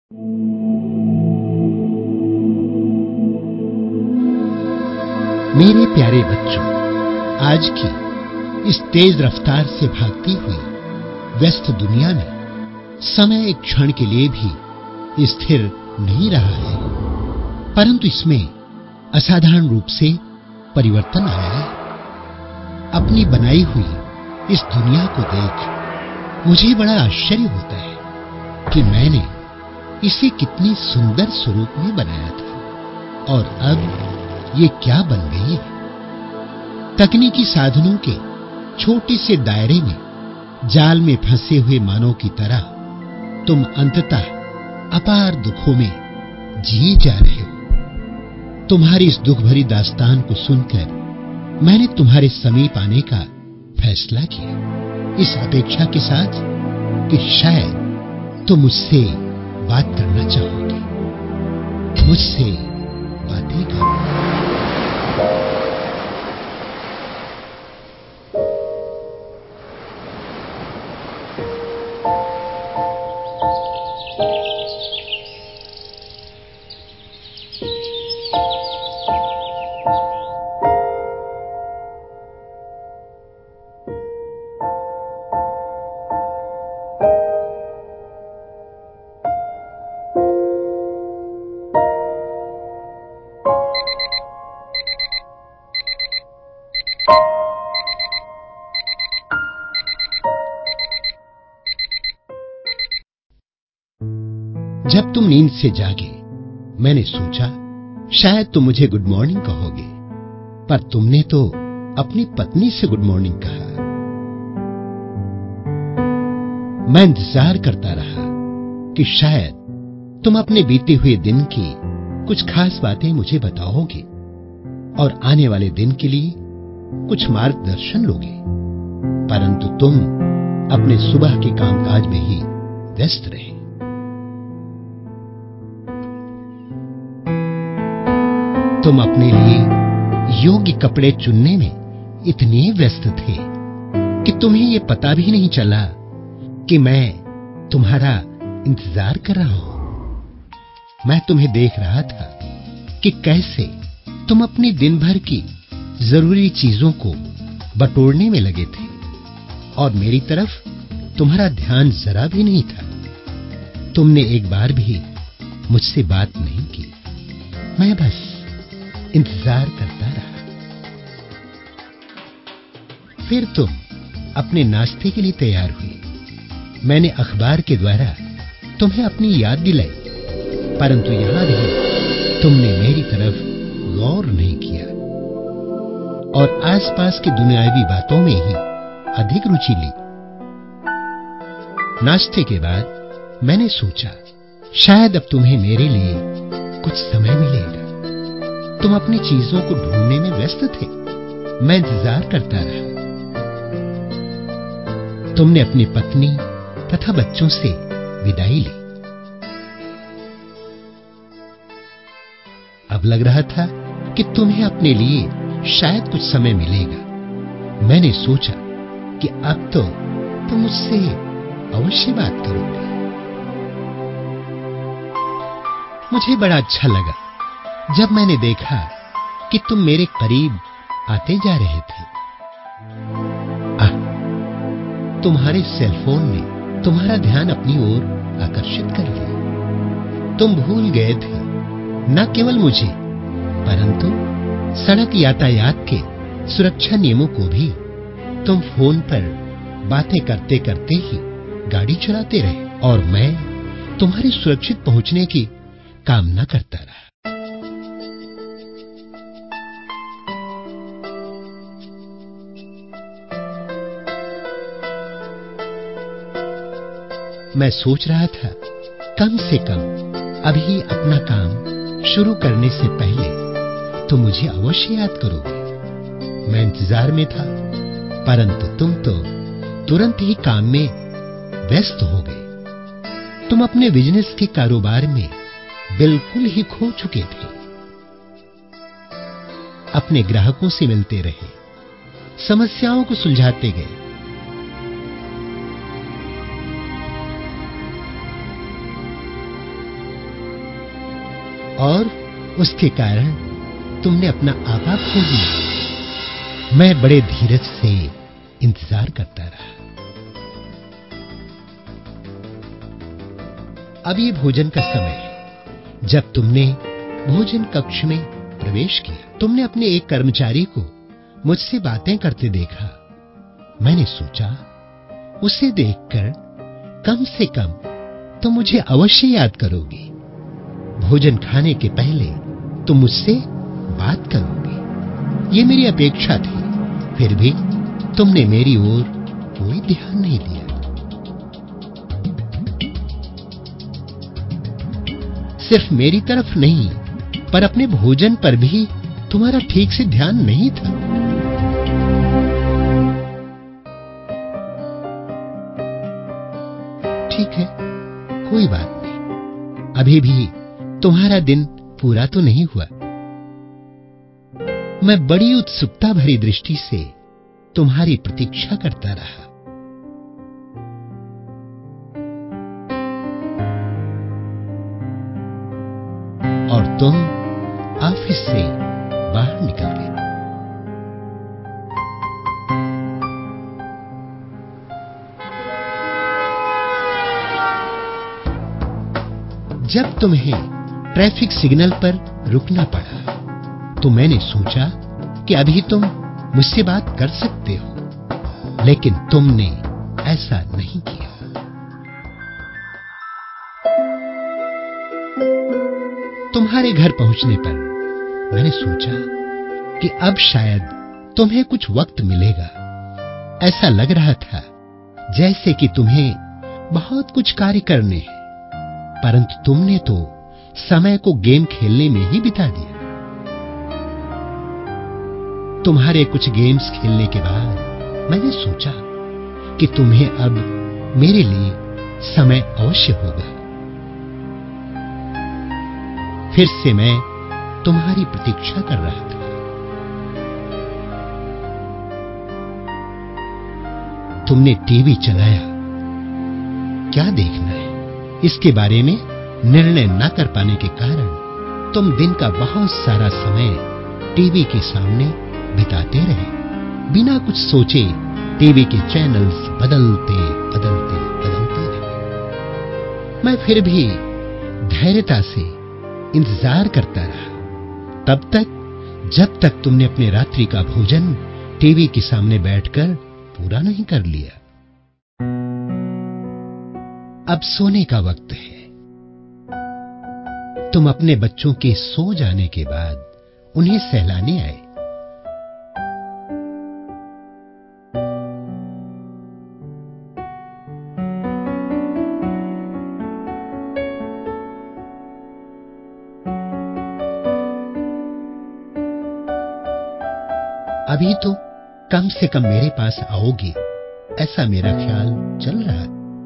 मेरे प्यारे बच्चों, आज की इस तेज रफ्तार से भागती हुई व्यस्त दुनिया में समय एक क्षण के लिए भी स्थिर नहीं रहा है, परंतु इसमें असाधारण रूप से परिवर्तन आया है। अपनी बनाई हुई इस दुनिया को देख मुझे बड़ा आश्चर्य होता है कि मैंने इसे कितनी सुंदर स्वरूप में बनाया था और अब ये क्या बन गई है। तकनीकी साधनों के छोटे से दायरे में जाल में फंसे हुए मानव की तरह तुम अंततः अपार दुखों में जिए जा रहे हो। तुम्हारी इस दुख भरी दास्तान को सुनकर मैंने तुम्हारे समीप आने का फैसला किया, इस अपेक्षा के साथ कि शायद तुम मुझसे बात करना चाहोगे, मुझसे बातें करो। जब तुम नींद से जागे, मैंने सोचा शायद तुम मुझे गुड मॉर्निंग कहोगे, पर तुमने तो अपनी पत्नी से गुड मॉर्निंग कहा। मैं इंतजार करता रहा कि शायद तुम अपने बीते हुए दिन की कुछ खास बातें मुझे बताओगे और आने वाले दिन के लिए कुछ मार्गदर्शन लोगे, परंतु तुम अपने सुबह के कामकाज में ही व्यस्त रहे। तुम अपने लिए योग्य कपड़े चुनने में इतने व्यस्त थे कि तुम्हें यह पता भी नहीं चला कि मैं तुम्हारा इंतजार कर रहा हूं। मैं तुम्हें देख रहा था कि कैसे तुम अपने दिन भर की जरूरी चीजों को बटोरने में लगे थे और मेरी तरफ तुम्हारा ध्यान जरा भी नहीं था। तुमने एक बार भी मुझसे बात नहीं की। मैं बस इंतजार करता रहा। फिर तुम अपने नाश्ते के लिए तैयार हुई। मैंने अखबार के द्वारा तुम्हें अपनी याद दिलाई, परंतु यहां भी तुमने मेरी तरफ गौर नहीं किया और आसपास की दुनियावी बातों में ही अधिक रुचि ली। नाश्ते के बाद मैंने सोचा शायद अब तुम्हें मेरे लिए कुछ समय मिलेगा। तुम अपनी चीजों को ढूंढने में व्यस्त थे। मैं इंतजार करता रहा। तुमने अपनी पत्नी तथा बच्चों से विदाई ली। अब लग रहा था कि तुम्हें अपने लिए शायद कुछ समय मिलेगा। मैंने सोचा कि अब तो तुम मुझसे अवश्य बात करोगे। मुझे बड़ा अच्छा लगा जब मैंने देखा कि तुम मेरे करीब आते जा रहे थे। तुम्हारे सेलफोन ने तुम्हारा ध्यान अपनी ओर आकर्षित कर लिया। तुम भूल गए थे न केवल मुझे, परंतु सड़क यातायात के सुरक्षा नियमों को भी। तुम फोन पर बातें करते करते ही गाड़ी चलाते रहे और मैं तुम्हारे सुरक्षित पहुंचने की कामना करता रहा। मैं सोच रहा था कम से कम अभी अपना काम शुरू करने से पहले तुम मुझे अवश्य याद करोगे। मैं इंतजार में था, परंतु तुम तो तुरंत ही काम में व्यस्त हो गए। तुम अपने बिजनेस के कारोबार में बिल्कुल ही खो चुके थे। अपने ग्राहकों से मिलते रहे, समस्याओं को सुलझाते गए। और उसके कारण तुमने अपना आपा खो दिया। मैं बड़े धीरज से इंतजार करता रहा। अब ये भोजन का समय है। जब तुमने भोजन कक्ष में प्रवेश किया, तुमने अपने एक कर्मचारी को मुझसे बातें करते देखा। मैंने सोचा, उसे देखकर कम से कम तुम मुझे अवश्य याद करोगे। भोजन खाने के पहले तुम मुझसे बात करोगे, ये मेरी अपेक्षा थी। फिर भी तुमने मेरी ओर कोई ध्यान नहीं दिया। सिर्फ मेरी तरफ नहीं, पर अपने भोजन पर भी तुम्हारा ठीक से ध्यान नहीं था। ठीक है, कोई बात नहीं। अभी भी तुम्हारा दिन पूरा तो नहीं हुआ। मैं बड़ी उत्सुकता भरी दृष्टि से तुम्हारी प्रतीक्षा करता रहा। और तुम ऑफिस से बाहर निकल गए। जब तुम्हें ट्रैफिक सिग्नल पर रुकना पड़ा, तो मैंने सोचा कि अभी तुम मुझसे बात कर सकते हो, लेकिन तुमने ऐसा नहीं किया। तुम्हारे घर पहुंचने पर मैंने सोचा कि अब शायद तुम्हें कुछ वक्त मिलेगा। ऐसा लग रहा था जैसे कि तुम्हें बहुत कुछ कार्य करने हैं, परंतु तुमने तो समय को गेम खेलने में ही बिता दिया। तुम्हारे कुछ गेम्स खेलने के बाद मैंने सोचा कि तुम्हें अब मेरे लिए समय अवश्य होगा। फिर से मैं तुम्हारी प्रतीक्षा कर रहा था। तुमने टीवी चलाया। क्या देखना है, इसके बारे में निर्णय न कर पाने के कारण तुम दिन का बहुत सारा समय टीवी के सामने बिताते रहे। बिना कुछ सोचे टीवी के चैनल्स बदलते बदलते बदलते रहे। मैं फिर भी धैर्यता से इंतजार करता रहा, तब तक जब तक तुमने अपने रात्रि का भोजन टीवी के सामने बैठकर पूरा नहीं कर लिया। अब सोने का वक्त है। तुम अपने बच्चों के सो जाने के बाद उन्हें सहलाने आए। अभी तो कम से कम मेरे पास आओगे, ऐसा मेरा ख्याल चल रहा।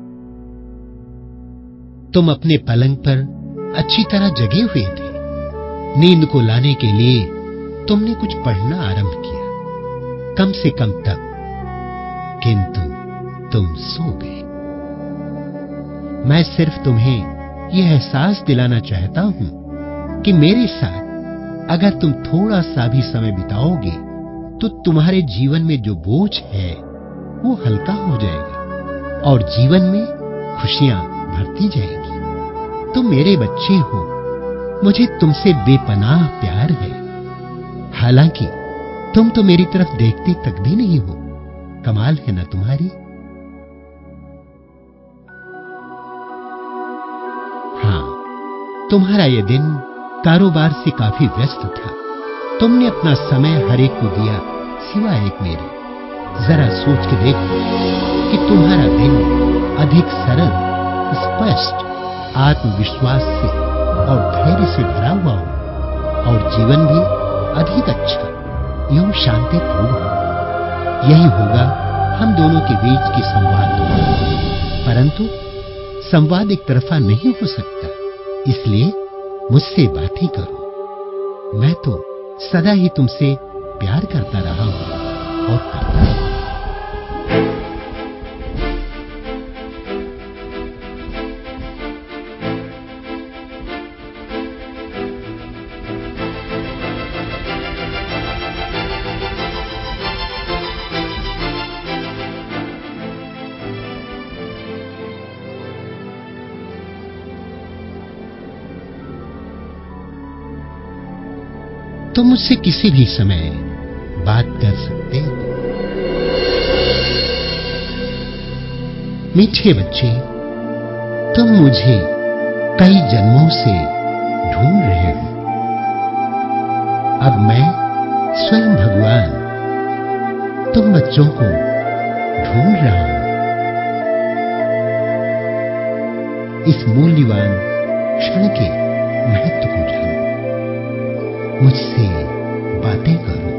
तुम अपने पलंग पर अच्छी तरह जगे हुए थे। नींद को लाने के लिए तुमने कुछ पढ़ना आरंभ किया, कम से कम तब, किंतु तुम सो गए। मैं सिर्फ तुम्हें यह एहसास दिलाना चाहता हूं कि मेरे साथ अगर तुम थोड़ा सा भी समय बिताओगे तो तुम्हारे जीवन में जो बोझ है वो हल्का हो जाएगा और जीवन में खुशियां बढ़ती जाएगी। तुम मेरे बच्चे हो, मुझे तुमसे बेपनाह प्यार है। हालांकि तुम तो मेरी तरफ देखते तक भी नहीं हो। कमाल है ना तुम्हारी। हाँ, तुम्हारा यह दिन कारोबार से काफी व्यस्त था। तुमने अपना समय हर एक को दिया सिवाय एक मेरे। जरा सोच के देखो कि तुम्हारा दिन अधिक सरल, स्पष्ट, आत्मविश्वास से और धैर्य से भरा हुआ हो और जीवन भी अधिक अच्छा एवं शांतिपूर्ण हो। यही होगा हम दोनों के बीच की संवाद। परंतु संवाद एक तरफा नहीं हो सकता, इसलिए मुझसे बातें करो। मैं तो सदा ही तुमसे प्यार करता रहा हूं और करता रहूंगा। तुम मुझसे किसी भी समय बात कर सकते हो। मीठे बच्चे, तुम मुझे कई जन्मों से ढूंढ रहे हो। अब मैं स्वयं भगवान तुम बच्चों को ढूंढ रहा हूं। इस मूल्यवान क्षण के महत्व को जानो, मुझसे बातें करो।